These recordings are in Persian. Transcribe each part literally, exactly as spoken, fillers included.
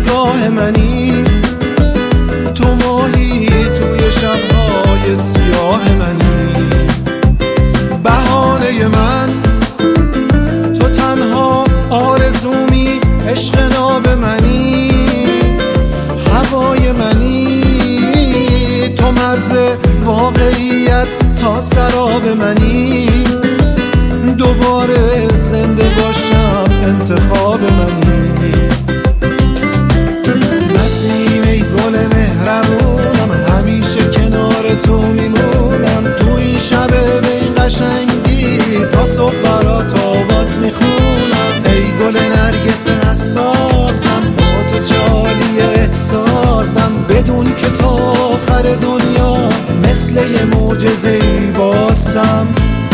نگاه منی، تو ماهی توی شبهای سیاه منی. بهانه من تو تنها آرزومی، عشق ناب منی، هوای منی، تو مرز واقعیت تا سراب منی. دوباره زنده باشم انتخاب منی. نسیم ای گل مهربونم، همیشه کنار تو میمونم. تو این شب به این قشنگی تا صبح برات آواز میخونم. ای گل نرگس حساسم، با تو جالی احساسم. بدون که تا آخر دنیا مثل یه معجزه‌ای واسم.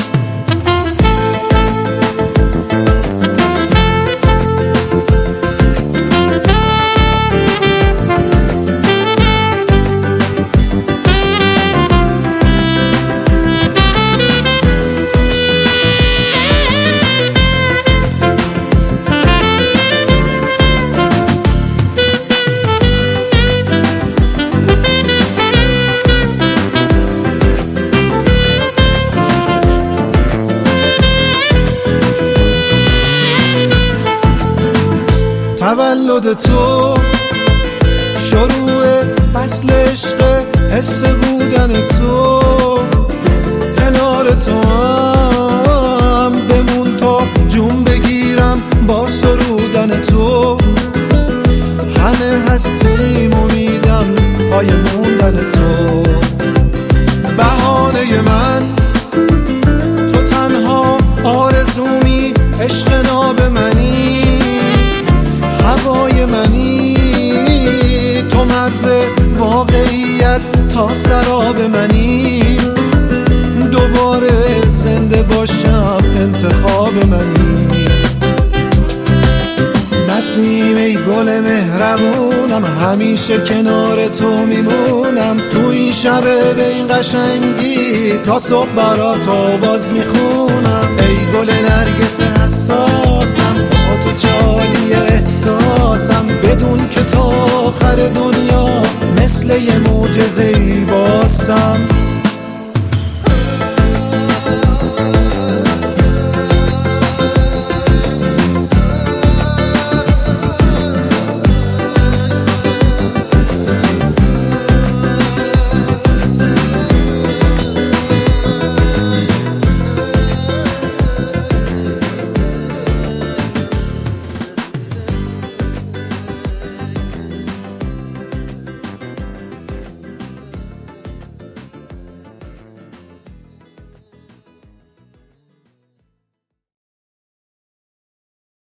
تولد تو شروع فصل عشق، حس بودن تو کنار تو هم بمون تا جون بگیرم با سرودن تو. همه هستیم امیدم پای موندن تو. بهانه من تو تنها آرزومی، عشق ناب منی، هوای منی، تو مرز واقعیت تا سراب منی. دوباره زنده باشم انتخاب منی. نسیم ای گل مهربونم، همیشه کنار تو میمونم. تو این شب به این قشنگی تا صبح برات آواز میخونم. ای گل نرگس حساسم، با تو جالی احساسم. بدون که تا آخر دنیا مثل یه معجزه‌ای واسم.